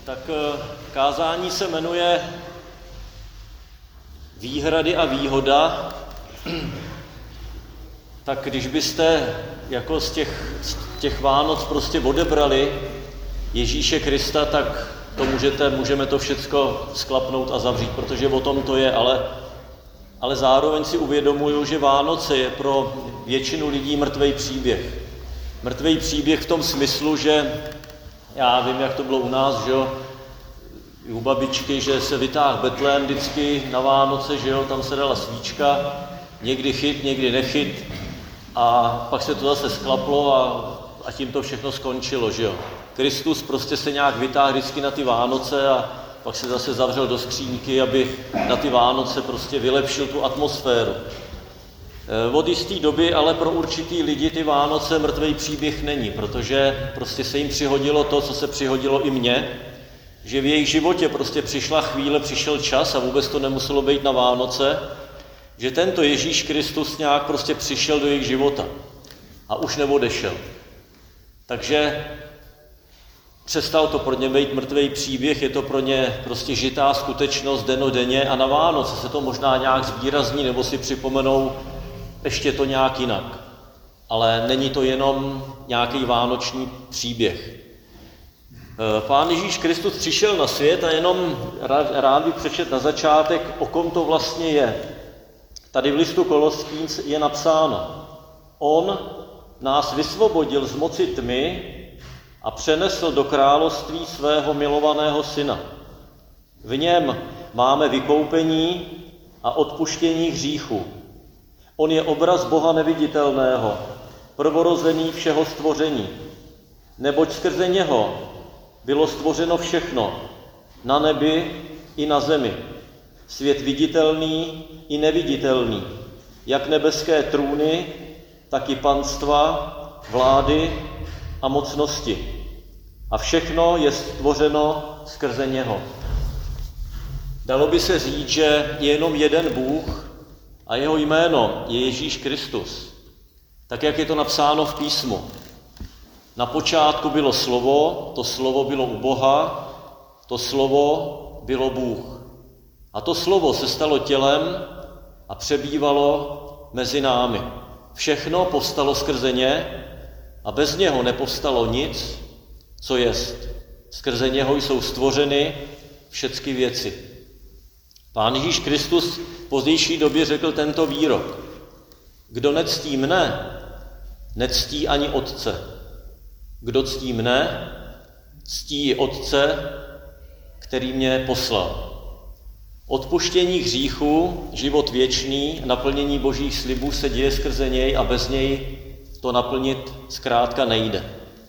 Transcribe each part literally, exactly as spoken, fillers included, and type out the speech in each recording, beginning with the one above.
Tak kázání se jmenuje Výhrady a výhoda. Tak když byste jako z těch, z těch Vánoc prostě odebrali Ježíše Krista, tak to můžete, můžeme to všecko sklapnout a zavřít, protože o tom to je, ale, ale zároveň si uvědomuju, že Vánoce je pro většinu lidí mrtvej příběh. Mrtvej příběh v tom smyslu, že já vím, jak to bylo u nás, že jo, u babičky, že se vytáhl betlém vždycky na Vánoce, že jo, tam se dala svíčka, někdy chyt, někdy nechyt a pak se to zase sklaplo a, a tím to všechno skončilo, že jo. Kristus prostě se nějak vytáhl vždycky na ty Vánoce a pak se zase zavřel do skříňky, aby na ty Vánoce prostě vylepšil tu atmosféru. Od jisté doby ale pro určitý lidi ty Vánoce mrtvej příběh není, protože prostě se jim přihodilo to, co se přihodilo i mně, že v jejich životě prostě přišla chvíle, přišel čas a vůbec to nemuselo být na Vánoce, že tento Ježíš Kristus nějak prostě přišel do jejich života a už neodešel. Takže přestal to pro ně být mrtvej příběh, je to pro ně prostě žitá skutečnost dennodenně a na Vánoce se to možná nějak zvýrazní nebo si připomenou ještě to nějak jinak. Ale není to jenom nějaký vánoční příběh. Pán Ježíš Kristus přišel na svět a jenom rád, rád bych přečet na začátek, o kom to vlastně je. Tady v listu Koloským je napsáno: On nás vysvobodil z moci tmy a přenesl do království svého milovaného syna. V něm máme vykoupení a odpuštění hříchů. On je obraz Boha neviditelného, prvorozený všeho stvoření. Neboť skrze něho bylo stvořeno všechno, na nebi i na zemi. Svět viditelný i neviditelný, jak nebeské trůny, tak i panstva, vlády a mocnosti. A všechno je stvořeno skrze něho. Dalo by se říct, že je jenom jeden Bůh a jeho jméno je Ježíš Kristus. Tak, jak je to napsáno v písmu. Na počátku bylo slovo, to slovo bylo u Boha, to slovo bylo Bůh. A to slovo se stalo tělem a přebývalo mezi námi. Všechno povstalo skrze ně a bez něho nepovstalo nic, co jest. Skrze něho jsou stvořeny všechny věci. Pán Ježíš Kristus v pozdější době řekl tento výrok: Kdo nectí mne, nectí ani Otce. Kdo ctí mne, ctí i Otce, který mě poslal. Odpuštění hříchů, život věčný, naplnění božích slibů se děje skrze něj a bez něj to naplnit zkrátka nejde.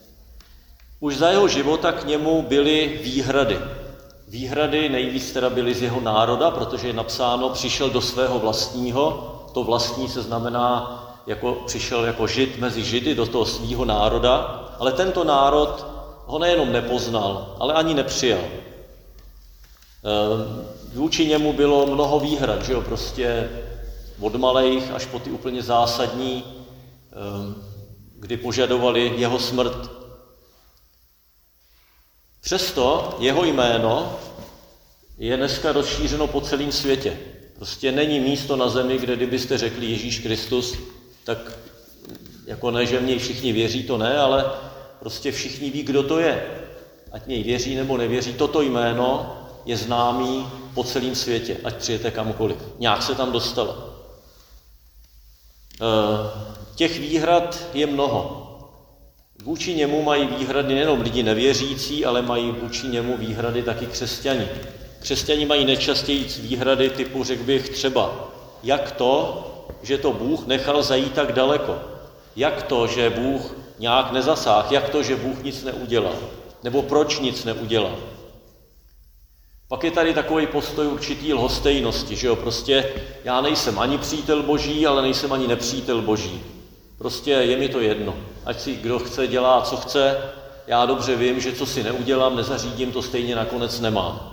Už za jeho života k němu byly výhrady. Výhrady nejvíc teda byly z jeho národa, protože je napsáno, přišel do svého vlastního. To vlastní se znamená, jako přišel jako žid mezi židy do toho svého národa, ale tento národ ho nejenom nepoznal, ale ani nepřijal. Vůči němu bylo mnoho výhrad, že jo, prostě od malejch až po ty úplně zásadní, kdy požadovali jeho smrt. Přesto jeho jméno je dneska rozšířeno po celém světě. Prostě není místo na zemi, kde kdybyste řekli Ježíš Kristus, tak jako ne, že v něj všichni věří, to ne, ale prostě všichni ví, kdo to je. Ať něj věří nebo nevěří, toto jméno je známý po celém světě, ať přijete kamkoliv. Nějak se tam dostalo. Těch výhrad je mnoho. Vůči němu mají výhrady nejenom lidi nevěřící, ale mají vůči němu výhrady taky křesťani. Křesťani mají nejčastěji výhrady typu, řekl bych třeba, jak to, že to Bůh nechal zajít tak daleko? Jak to, že Bůh nějak nezasáhl? Jak to, že Bůh nic neudělal? Nebo proč nic neudělal? Pak je tady takový postoj určitý lhostejnosti, že jo, prostě já nejsem ani přítel Boží, ale nejsem ani nepřítel Boží. Prostě je mi to jedno. Ať si kdo chce, dělá, co chce, já dobře vím, že co si neudělám, nezařídím, to stejně nakonec nemám.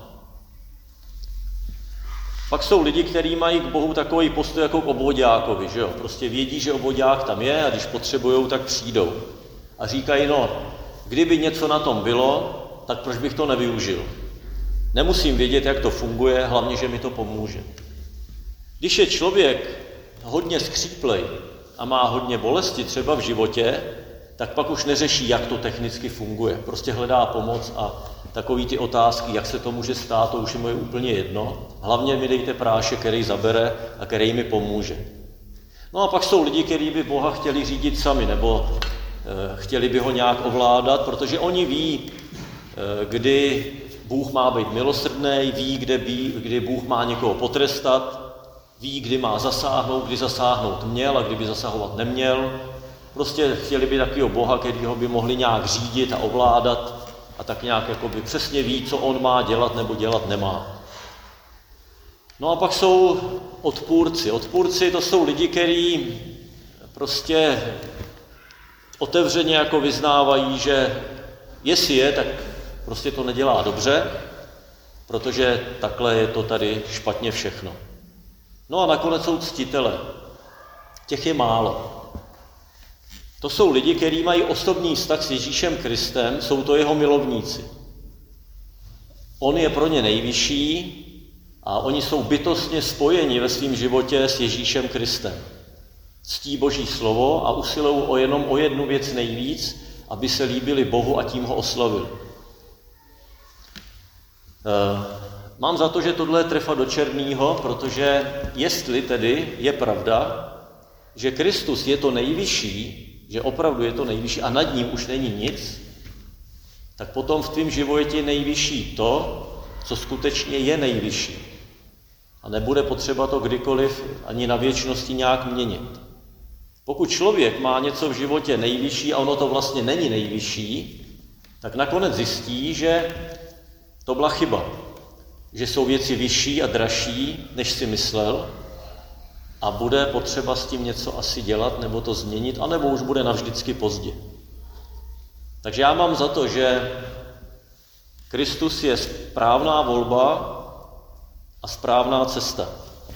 Pak jsou lidi, kteří mají k Bohu takový postoj jako k obvoďákovi, že jo, prostě vědí, že obvoďák tam je a když potřebujou, tak přijdou. A říkají, no, kdyby něco na tom bylo, tak proč bych to nevyužil? Nemusím vědět, jak to funguje, hlavně, že mi to pomůže. Když je člověk hodně skříplej a má hodně bolesti třeba v životě, tak pak už neřeší, jak to technicky funguje. Prostě hledá pomoc a takový ty otázky, jak se to může stát, to už je moje úplně jedno. Hlavně mi dejte prášek, který zabere a který mi pomůže. No a pak jsou lidi, kteří by Boha chtěli řídit sami, nebo e, chtěli by ho nějak ovládat, protože oni ví, e, kdy Bůh má být milosrdný, ví, kde bí, kdy Bůh má někoho potrestat, ví, kdy má zasáhnout, kdy zasáhnout měl a kdyby zasahovat neměl. Prostě chtěli by takového Boha, kterýho by mohli nějak řídit a ovládat a tak nějak jakoby přesně ví, co on má dělat nebo dělat nemá. No a pak jsou odpůrci. Odpůrci to jsou lidi, kteří prostě otevřeně jako vyznávají, že jestli je, tak prostě to nedělá dobře, protože takhle je to tady špatně všechno. No a nakonec jsou ctitele. Těch je málo. To jsou lidi, kteří mají osobní vztah s Ježíšem Kristem, jsou to jeho milovníci. On je pro ně nejvyšší a oni jsou bytostně spojeni ve svém životě s Ježíšem Kristem. Ctí Boží slovo a usilují o jenom o jednu věc nejvíc, aby se líbili Bohu a tím ho oslavili. Mám za to, že tohle je trefa do černýho, protože jestli tedy je pravda, že Kristus je to nejvyšší, že opravdu je to nejvyšší a nad ním už není nic, tak potom v tvém životě je nejvyšší to, co skutečně je nejvyšší. A nebude potřeba to kdykoliv ani na věčnosti nějak měnit. Pokud člověk má něco v životě nejvyšší a ono to vlastně není nejvyšší, tak nakonec zjistí, že to byla chyba. Že jsou věci vyšší a dražší, než si myslel, a bude potřeba s tím něco asi dělat, nebo to změnit, anebo už bude navždycky pozdě. Takže já mám za to, že Kristus je správná volba a správná cesta.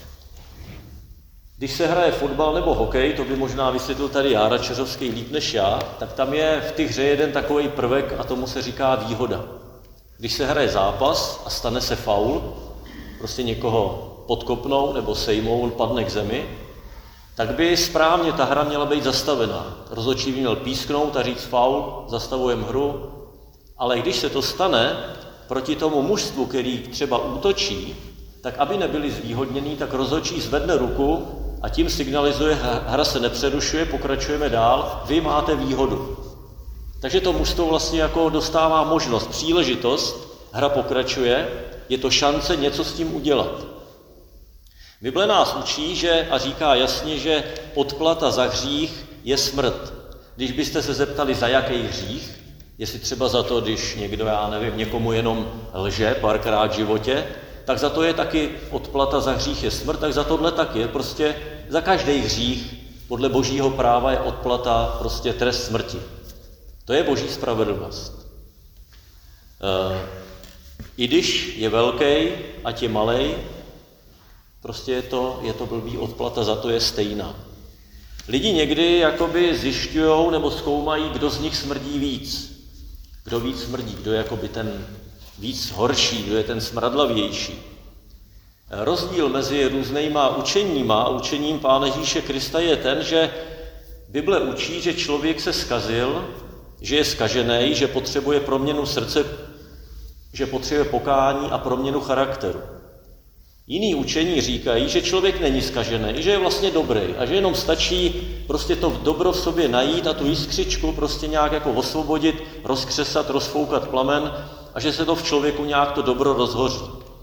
Když se hraje fotbal nebo hokej, to by možná vysvětlil tady Jára Čeřovský líp než já, tak tam je v té hře jeden takový prvek a tomu se říká výhoda. Když se hraje zápas a stane se faul, prostě někoho podkopnou nebo sejmou, on padne k zemi, tak by správně ta hra měla být zastavená. Rozhodčí by měl písknout a říct faul, zastavujeme hru, ale když se to stane proti tomu mužstvu, který třeba útočí, tak aby nebyli zvýhodnění, tak rozhodčí zvedne ruku a tím signalizuje, hra se nepřerušuje, pokračujeme dál, vy máte výhodu. Takže to mužstvo vlastně jako dostává možnost, příležitost, hra pokračuje, je to šance něco s tím udělat. Bible nás učí, že, a říká jasně, že odplata za hřích je smrt. Když byste se zeptali, za jaký hřích, jestli třeba za to, když někdo, já nevím, někomu jenom lže párkrát v životě, tak za to je taky odplata za hřích je smrt, tak za tohle taky je prostě za každý hřích podle božího práva je odplata prostě trest smrti. To je boží spravedlnost. E, I když je velký, ať je malej, prostě je to, je to blbý, odplata za to je stejná. Lidi někdy jakoby zjišťujou nebo zkoumají, kdo z nich smrdí víc. Kdo víc smrdí, kdo je jakoby ten víc horší, kdo je ten smradlavější. Rozdíl mezi různýma učeníma a učením Pána Ježíše Krista je ten, že Bible učí, že člověk se zkazil, že je zkažený, že potřebuje proměnu srdce, že potřebuje pokání a proměnu charakteru. Jiný učení říkají, že člověk není zkažený, že je vlastně dobrý a že jenom stačí prostě to dobro v sobě najít a tu jiskřičku prostě nějak jako osvobodit, rozkřesat, rozfoukat plamen a že se to v člověku nějak to dobro rozhoří.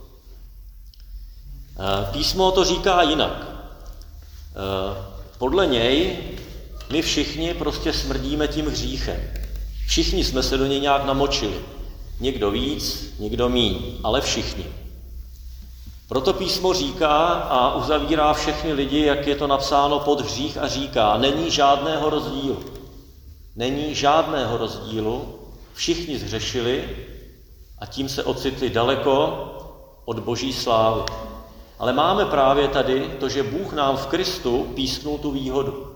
Písmo to říká jinak. Podle něj my všichni prostě smrdíme tím hříchem. Všichni jsme se do něj nějak namočili. Někdo víc, někdo míň, ale všichni. Proto písmo říká a uzavírá všechny lidi, jak je to napsáno pod hřích a říká, není žádného rozdílu. Není žádného rozdílu, všichni zhřešili a tím se ocitli daleko od boží slávy. Ale máme právě tady to, že Bůh nám v Kristu písknul tu výhodu.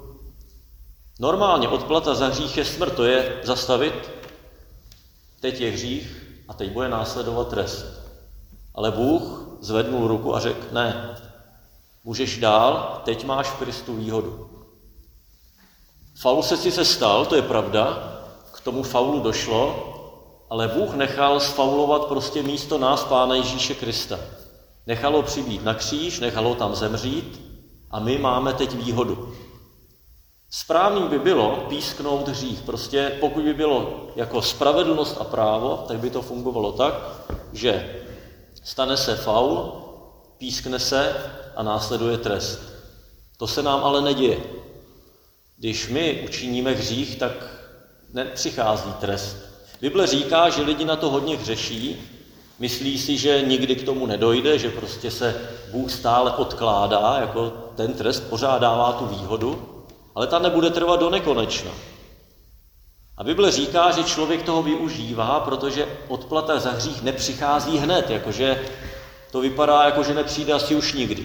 Normálně odplata za hřích je smrt, to je zastavit, teď je hřích, a teď bude následovat trest. Ale Bůh zvednul ruku a řekl, ne, můžeš dál, teď máš v Kristu výhodu. Faul se sice stal, to je pravda, k tomu faulu došlo, ale Bůh nechal sfaulovat prostě místo nás Pána Ježíše Krista. Nechal ho přibít na kříž, nechal ho tam zemřít a my máme teď výhodu. Správný by bylo písknout hřích. Prostě pokud by bylo jako spravedlnost a právo, tak by to fungovalo tak, že stane se faul, pískne se a následuje trest. To se nám ale neděje. Když my učiníme hřích, tak nepřichází trest. Bible říká, že lidi na to hodně hřeší, myslí si, že nikdy k tomu nedojde, že prostě se Bůh stále odkládá, jako ten trest pořád dává tu výhodu, ale ta nebude trvat do nekonečna. A Bible říká, že člověk toho využívá, protože odplata za hřích nepřichází hned, jakože to vypadá, jako že nepřijde asi už nikdy.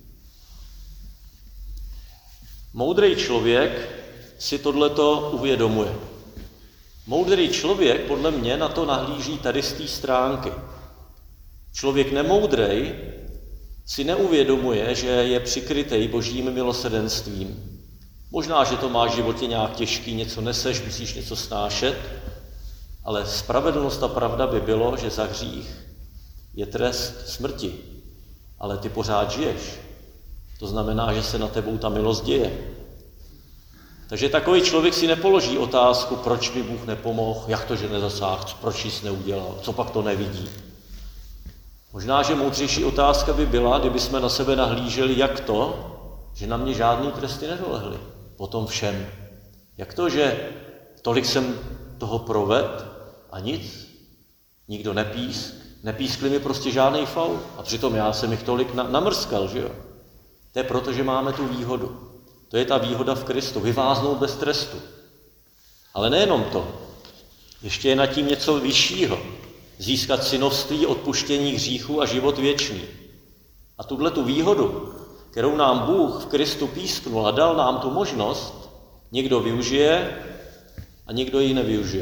Moudrý člověk si tohleto uvědomuje. Moudrý člověk podle mě na to nahlíží tady z té stránky. Člověk nemoudrej si neuvědomuje, že je přikrytej Božím milosrdenstvím. Možná, že to máš v životě nějak těžký, něco neseš, musíš něco snášet, ale spravedlnost a pravda by bylo, že za hřích je trest smrti, ale ty pořád žiješ. To znamená, že se na tebou ta milost děje. Takže takový člověk si nepoloží otázku, proč mi Bůh nepomohl, jak to, že nezasáhl, proč nic neudělal, co pak to nevidí. Možná, že moudřejší otázka by byla, kdyby jsme na sebe nahlíželi, jak to, že na mě žádný tresty nedolehly. Po tom všem. Jak to, že tolik jsem toho proved a nic? Nikdo nepísk. Nepískli mi prostě žádný faul. A přitom já jsem jich tolik na- namrskal, že jo? To je proto, že máme tu výhodu. To je ta výhoda v Kristu. Vyváznout bez trestu. Ale nejenom to. Ještě je nad tím něco vyššího. Získat synovství, odpuštění hříchů a život věčný. A tuhle tu výhodu, kterou nám Bůh v Kristu písknul a dal nám tu možnost, někdo využije a někdo ji nevyužije.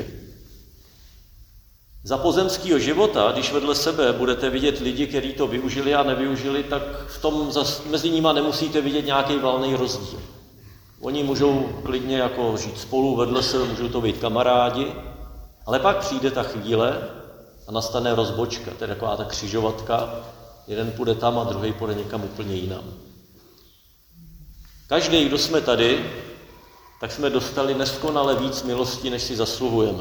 Za pozemského života, když vedle sebe budete vidět lidi, kteří to využili a nevyužili, tak v tom zas, mezi nimi nemusíte vidět nějaký valný rozdíl. Oni můžou klidně jako žít spolu, vedle sebe, můžou to být kamarádi, ale pak přijde ta chvíle a nastane rozbočka, to je taková ta křižovatka, jeden půjde tam a druhý půjde někam úplně jinam. Každý, kdo jsme tady, tak jsme dostali neskonale víc milosti, než si zasluhujeme.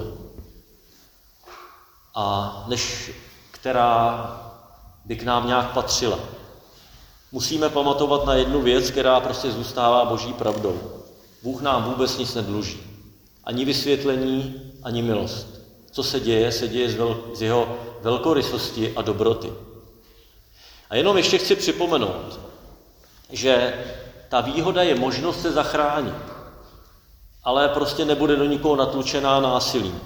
A než která by k nám nějak patřila. Musíme pamatovat na jednu věc, která prostě zůstává Boží pravdou. Bůh nám vůbec nic nedluží. Ani vysvětlení, ani milost. Co se děje, se děje z, vel, z jeho velkorysosti a dobroty. A jenom ještě chci připomenout, že ta výhoda je možnost se zachránit, ale prostě nebude do nikoho natlučená násilím.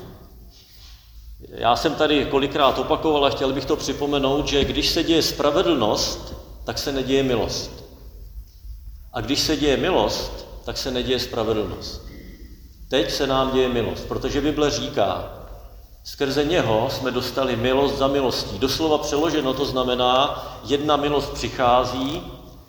Já jsem tady kolikrát opakoval a chtěl bych to připomenout, že když se děje spravedlnost, tak se neděje milost. A když se děje milost, tak se neděje spravedlnost. Teď se nám děje milost, protože Bible říká, skrze něho jsme dostali milost za milostí. Doslova přeloženo to znamená, jedna milost přichází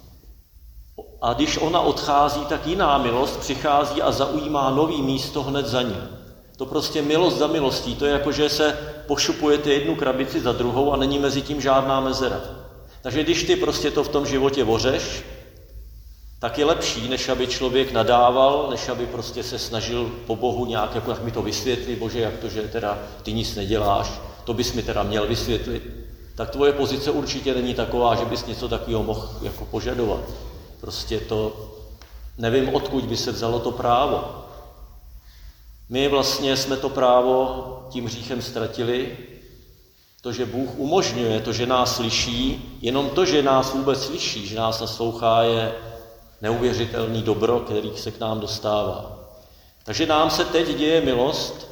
a když ona odchází, tak jiná milost přichází a zaujímá nový místo hned za ní. To prostě milost za milostí, to je jako, že se pošupujete jednu krabici za druhou a není mezi tím žádná mezera. Takže když ty prostě to v tom životě vořeš, tak je lepší, než aby člověk nadával, než aby prostě se snažil po Bohu nějak, jako jak mi to vysvětlí, Bože, jak to, že teda ty nic neděláš, to bys mi teda měl vysvětlit. Tak tvoje pozice určitě není taková, že bys něco takového mohl jako požadovat. Prostě to, nevím, odkud by se vzalo to právo. My vlastně jsme to právo tím hříchem ztratili. To, že Bůh umožňuje, to, že nás slyší, jenom to, že nás vůbec slyší, že nás naslouchá, je neuvěřitelný dobro, který se k nám dostává. Takže nám se teď děje milost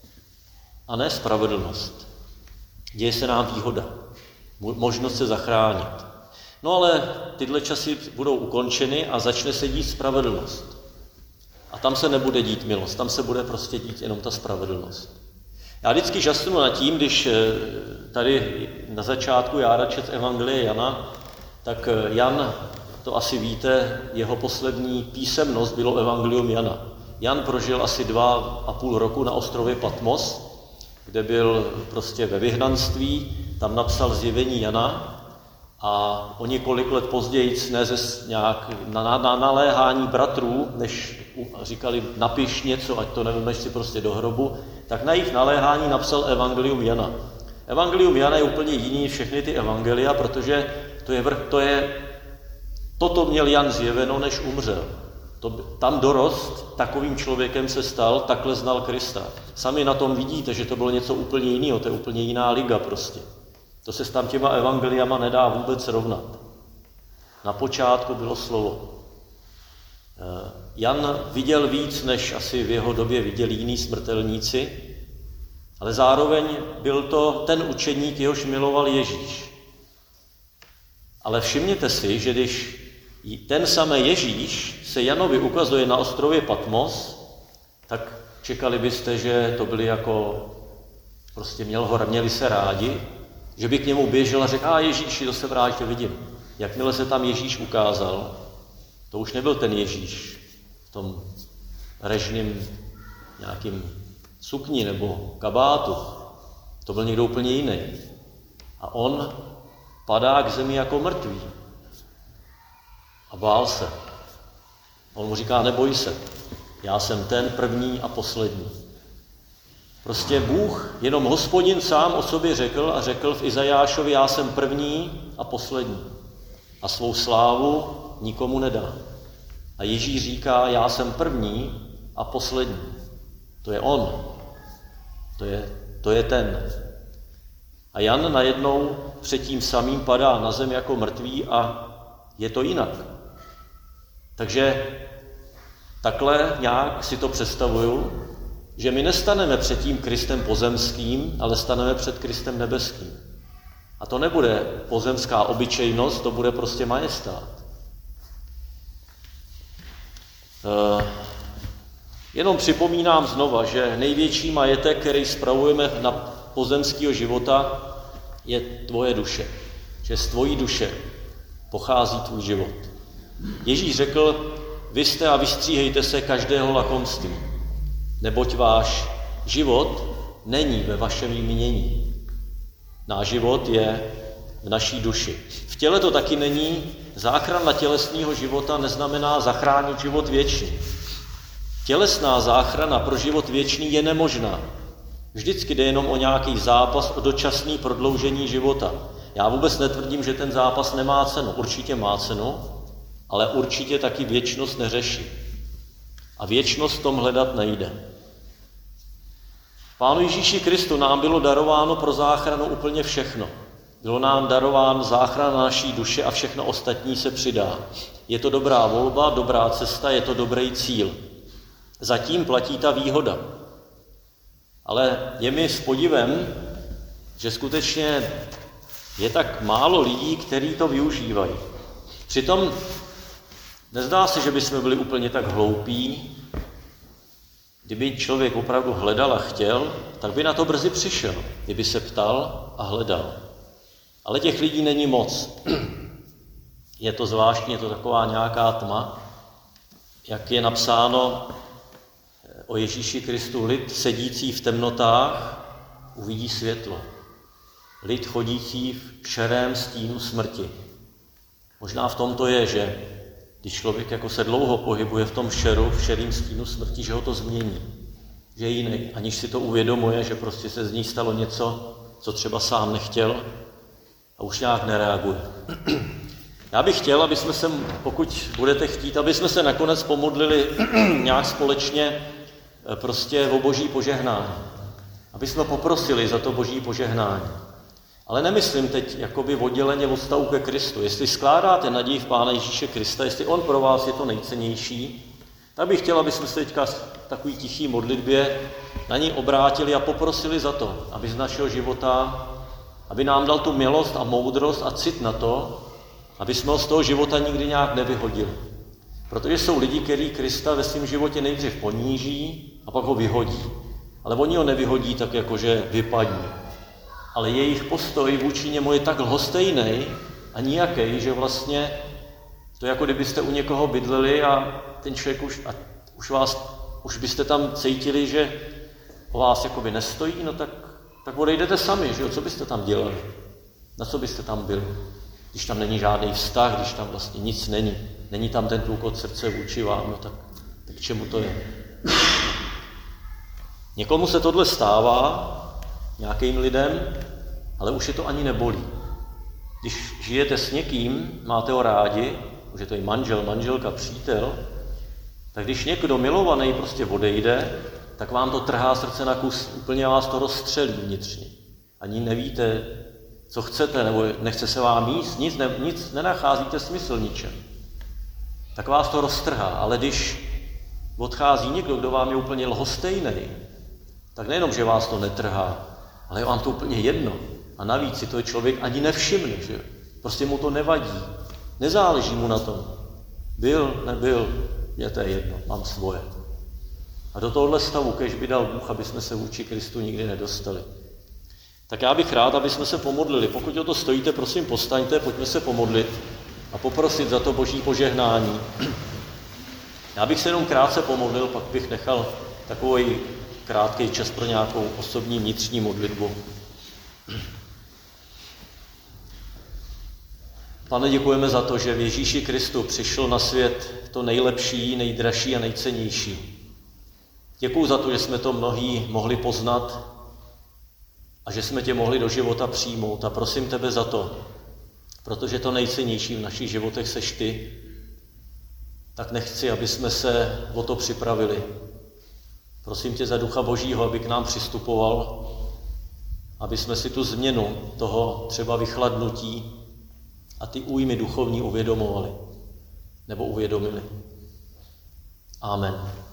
a ne spravedlnost. Děje se nám výhoda, možnost se zachránit. No ale tyhle časy budou ukončeny a začne se dít spravedlnost. A tam se nebude dít milost, tam se bude prostě dít jenom ta spravedlnost. Já vždycky žasnu nad tím, když tady na začátku jára čet Evangelie Jana, tak Jan, to asi víte, jeho poslední písemnost bylo Evangelium Jana. Jan prožil asi dva a půl roku na ostrově Patmos, kde byl prostě ve vyhnanství, tam napsal Zjevení Jana a o několik let později, ne ze nějak na, na, na naléhání bratrů, než říkali napiš něco, ať to nevemeš si prostě do hrobu, tak na jejich naléhání napsal Evangelium Jana. Evangelium Jana je úplně jiný všechny ty evangelia, protože to je, to je toto měl Jan zjeveno, než umřel. To, tam dorost, takovým člověkem se stal, takhle znal Krista. Sami na tom vidíte, že to bylo něco úplně jiného, to je úplně jiná liga prostě. To se s tam těma evangeliama nedá vůbec srovnat. Na počátku bylo slovo. Jan viděl víc, než asi v jeho době viděli jiní smrtelníci, ale zároveň byl to ten učeník, jehož miloval Ježíš. Ale všimněte si, že když ten samý Ježíš se Janovi ukazuje na ostrově Patmos, tak čekali byste, že to byli jako, prostě měl ho, měli se rádi, že by k němu běžel a řekl, a Ježíši, to se vrátě vidím. Jakmile se tam Ježíš ukázal, to už nebyl ten Ježíš v tom režným nějakým sukni nebo kabátu. To byl někdo úplně jiný. A on padá k zemi jako mrtvý. A bál se. On mu říká, neboj se, já jsem ten první a poslední. Prostě Bůh, jenom Hospodin sám o sobě řekl a řekl v Izajášovi, já jsem první a poslední. A svou slávu nikomu nedá. A Ježíš říká, já jsem první a poslední. To je on. To je, to je ten. A Jan najednou před tím samým padá na zem jako mrtvý a je to jinak. Takže takhle nějak si to představuju, že my nestaneme před tím Kristem pozemským, ale staneme před Kristem nebeským. A to nebude pozemská obyčejnost, to bude prostě majestát. E, jenom připomínám znova, že největší majetek, který spravujeme na pozemského života, je tvoje duše. Že z tvojí duše pochází tvůj život. Ježíš řekl, vy jste a vystříhejte se každého lakomství, neboť váš život není ve vašem jmění. Náš život je v naší duši. V těle to taky není. Záchrana tělesného života neznamená zachránit život věčný. Tělesná záchrana pro život věčný je nemožná. Vždycky jde jenom o nějaký zápas, o dočasné prodloužení života. Já vůbec netvrdím, že ten zápas nemá cenu. Určitě má cenu, ale určitě taky věčnost neřeší. A věčnost v tom hledat nejde. Pánu Ježíši Kristu nám bylo darováno pro záchranu úplně všechno. Bylo nám darováno záchrana naší duše a všechno ostatní se přidá. Je to dobrá volba, dobrá cesta, je to dobrý cíl. Zatím platí ta výhoda. Ale je mi s podivem, že skutečně je tak málo lidí, kteří to využívají. Přitom nezdá se, že bychom byli úplně tak hloupí. Kdyby člověk opravdu hledal a chtěl, tak by na to brzy přišel, kdyby se ptal a hledal. Ale těch lidí není moc. Je to zvláštní, je to taková nějaká tma, jak je napsáno o Ježíši Kristu, lid sedící v temnotách uvidí světlo. Lid chodící v šerém stínu smrti. Možná v tom to je, že když člověk jako se dlouho pohybuje v tom šeru, v šerým stínu smrti, že ho to změní. Že je jiný, aniž si to uvědomuje, že prostě se z ní stalo něco, co třeba sám nechtěl a už nějak nereaguje. Já bych chtěl, aby jsme se, pokud budete chtít, aby jsme se nakonec pomodlili nějak společně prostě o boží požehnání. Aby jsme poprosili za to boží požehnání. Ale nemyslím teď jakoby odděleně od vztahu ke Kristu. Jestli skládáte naději v Pána Ježíše Krista, jestli on pro vás je to nejcennější, tak bych chtěl, aby jsme se teďka v takový tichý modlitbě na něj obrátili a poprosili za to, aby z našeho života, aby nám dal tu milost a moudrost a cit na to, aby jsme ho z toho života nikdy nějak nevyhodili. Protože jsou lidi, kteří Krista ve svém životě nejdřív poníží a pak ho vyhodí. Ale oni ho nevyhodí tak, jako že vypadní. Ale jejich postoj vůči němu je tak lhostejný a nijaký, že vlastně to je jako kdybyste u někoho bydleli a ten člověk už, a už vás, už byste tam cítili, že o vás jakoby nestojí, no tak, tak odejdete sami, že jo, co byste tam dělali? Na co byste tam byli? Když tam není žádný vztah, když tam vlastně nic není, není tam ten tlukot srdce vůči vám, no tak, tak k čemu to je? Někomu se tohle stává, nějakým lidem, ale už je to ani nebolí. Když žijete s někým, máte ho rádi, už je to i manžel, manželka, přítel, tak když někdo milovaný prostě odejde, tak vám to trhá srdce na kus, úplně vás to rozstřelí vnitřně. Ani nevíte, co chcete, nebo nechce se vám jíst, nic, ne, nic nenacházíte smysl ničem. Tak vás to roztrhá, ale když odchází někdo, kdo vám je úplně lhostejný, tak nejenom, že vás to netrhá, ale je vám to úplně jedno. A navíc si to člověk ani nevšimne, že prostě mu to nevadí. Nezáleží mu na tom. Byl, nebyl, je to jedno, mám svoje. A do tohohle stavu, kež by dal Bůh, aby jsme se vůči Kristu nikdy nedostali. Tak já bych rád, aby jsme se pomodlili. Pokud o to stojíte, prosím, postaňte, pojďme se pomodlit a poprosit za to Boží požehnání. Já bych se jenom krátce pomodlil, pak bych nechal takový krátký čas pro nějakou osobní vnitřní modlitbu. Pane, děkujeme za to, že v Ježíši Kristu přišel na svět to nejlepší, nejdražší a nejcennější. Děkuju za to, že jsme to mnohí mohli poznat a že jsme tě mohli do života přijmout. A prosím tebe za to, protože to nejcennější v našich životech seš ty, tak nechci, aby jsme se o to připravili. Prosím tě za Ducha Božího, aby k nám přistupoval, aby jsme si tu změnu toho třeba vychladnutí a ty újmy duchovní uvědomovali nebo uvědomili. Amen.